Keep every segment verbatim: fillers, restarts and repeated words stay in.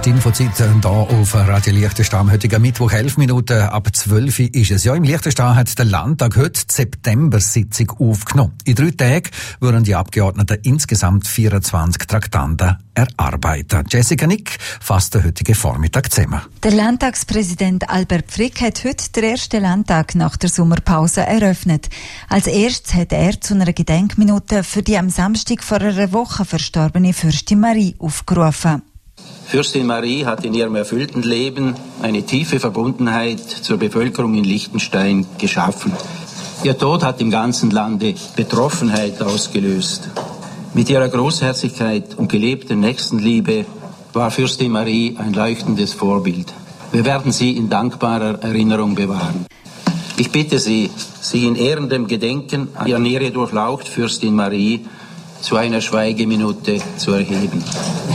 ist die Infozeit hier auf Radio Liechtenstein. Heute Mittwoch, elf Minuten ab zwölf ist es. Ja, im Liechtenstein hat der Landtag heute die September-Sitzung aufgenommen. In drei Tagen würden die Abgeordneten insgesamt vierundzwanzig Traktanten erarbeiten. Jessica Nick fasst den heutigen Vormittag zusammen. Der Landtagspräsident Albert Frick hat heute den ersten Landtag nach der Sommerpause eröffnet. Als erstes hat er zu einer Gedenkminute für die am Samstag vor einer Woche verstorbene Fürstin Marie aufgerufen. Fürstin Marie hat in ihrem erfüllten Leben eine tiefe Verbundenheit zur Bevölkerung in Liechtenstein geschaffen. Ihr Tod hat im ganzen Lande Betroffenheit ausgelöst. Mit ihrer Großherzigkeit und gelebten Nächstenliebe war Fürstin Marie ein leuchtendes Vorbild. Wir werden sie in dankbarer Erinnerung bewahren. Ich bitte Sie, sich in ehrendem Gedenken an Ihre Ehre durchlaucht Fürstin Marie zu einer Schweigeminute zu erheben.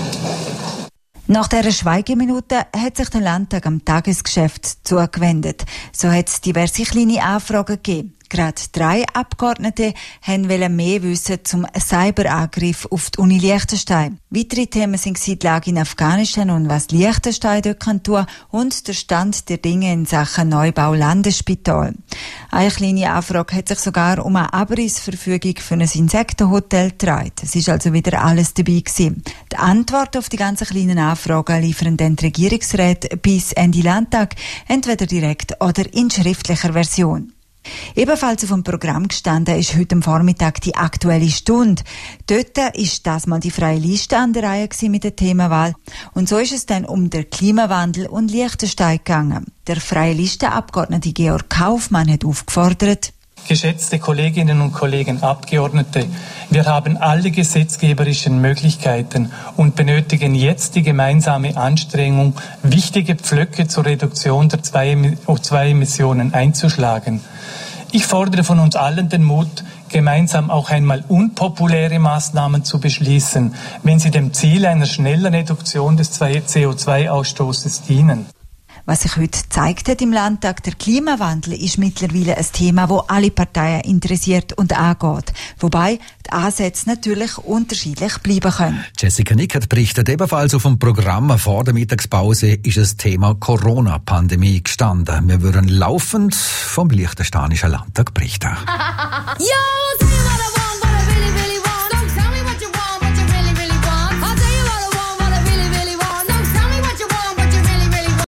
Nach dieser Schweigeminute hat sich der Landtag am Tagesgeschäft zugewendet. So hat es diverse kleine Anfragen gegeben. Gerade drei Abgeordnete wollen mehr wissen zum Cyberangriff auf die Uni Liechtenstein. Weitere Themen sind die Lage in Afghanistan und was Liechtenstein dort kann tun und der Stand der Dinge in Sachen Neubau Landesspital. Eine kleine Anfrage hat sich sogar um eine Abrissverfügung für ein Insektenhotel gedreht. Es ist also wieder alles dabei gewesen. Die Antwort auf die ganzen kleinen Anfragen liefern dann die Regierungsräte bis Ende Landtag, entweder direkt oder in schriftlicher Version. Ebenfalls auf dem Programm gestanden ist heute am Vormittag die Aktuelle Stunde. Dort ist das mal die freie Liste an der Reihe mit der Themenwahl. Und so ist es dann um den Klimawandel und Liechtenstein gegangen. Der freie Listenabgeordnete Georg Kaufmann hat aufgefordert: Geschätzte Kolleginnen und Kollegen Abgeordnete, wir haben alle gesetzgeberischen Möglichkeiten und benötigen jetzt die gemeinsame Anstrengung, wichtige Pflöcke zur Reduktion der O zwei Emissionen einzuschlagen. Ich fordere von uns allen den Mut, gemeinsam auch einmal unpopuläre Maßnahmen zu beschließen, wenn sie dem Ziel einer schnellen Reduktion des C O zwei Ausstoßes dienen. Was sich heute gezeigt hat im Landtag, der Klimawandel ist mittlerweile ein Thema, das alle Parteien interessiert und angeht. Wobei die Ansätze natürlich unterschiedlich bleiben können. Jessica Nick hat berichtet, ebenfalls auf dem Programm vor der Mittagspause ist das Thema Corona-Pandemie gestanden. Wir würden laufend vom Liechtensteinischen Landtag berichten. Ja,